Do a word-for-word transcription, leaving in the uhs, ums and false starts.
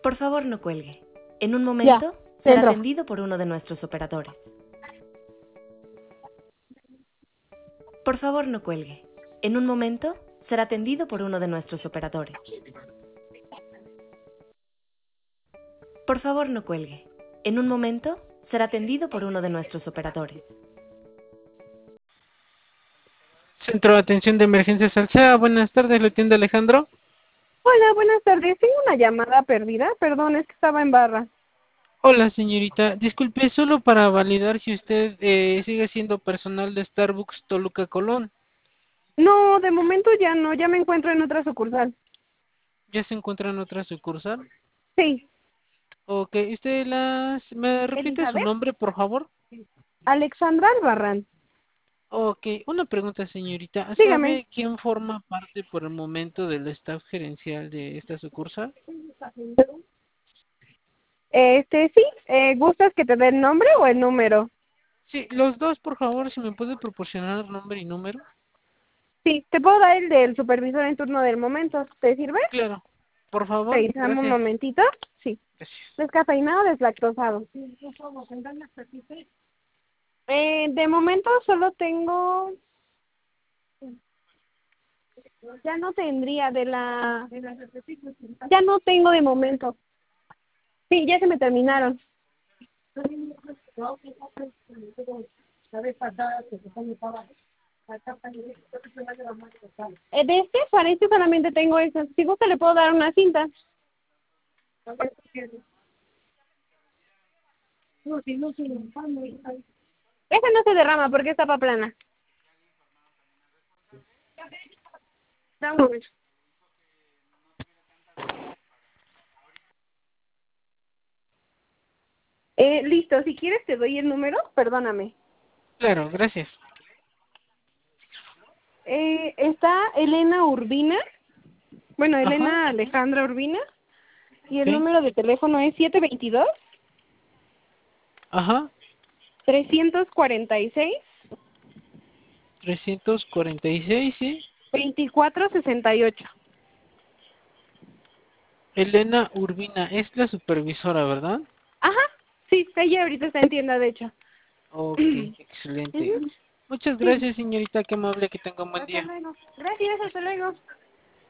Por favor, no cuelgue. En un Ya, momento será dentro. atendido por uno de nuestros operadores. Por favor, no cuelgue. En un momento será atendido por uno de nuestros operadores. Por favor, no cuelgue. En un momento será atendido por uno de nuestros operadores. Centro de Atención de Emergencias Alsea, buenas tardes, ¿le atiende Alejandro? Hola, buenas tardes. Tengo una llamada perdida. Perdón, es que estaba en barra. Hola señorita, disculpe, solo para validar si usted eh, sigue siendo personal de Starbucks Toluca Colón. No, de momento ya no. Ya me encuentro en otra sucursal. ¿Ya se encuentra en otra sucursal? Sí. Ok, ¿usted las... me repite su ¿Elizabeth? nombre, por favor? Alexandra Albarrán. Ok, una pregunta señorita, Dígame. ¿sabe quién forma parte por el momento del staff gerencial de esta sucursal? Este, sí. Eh, ¿gustas que te dé el nombre o el número? Sí, los dos, por favor, si me puede proporcionar nombre y número. Sí, te puedo dar el del supervisor en turno del momento. ¿Te sirve? Claro, por Ok, favor, dame un gracias. momentito. Sí. Gracias. Descafeinado, deslactosado. Eh, de momento solo tengo... Ya no tendría de la... Ya no tengo de momento. Sí, ya se me terminaron. Eh, de este, para este solamente tengo eso. Si gusta le puedo dar una cinta. Esa no se derrama porque es tapa plana. Da un momento. Eh, listo, si quieres te doy el número, perdóname. Claro, gracias. Eh, está Elena Urbina, bueno, Ajá, Elena Alejandra Urbina, y el sí, número de teléfono es siete dos dos, ajá, tres cuatro seis, trescientos cuarenta y seis, sí. dos cuatro seis ocho. Elena Urbina, es la supervisora, ¿verdad? Ajá, sí, ella ahorita está en tienda, de hecho. Ok, excelente. Ujú, Muchas sí, gracias, señorita, qué amable, que tenga un buen hasta día. luego. Gracias, hasta luego.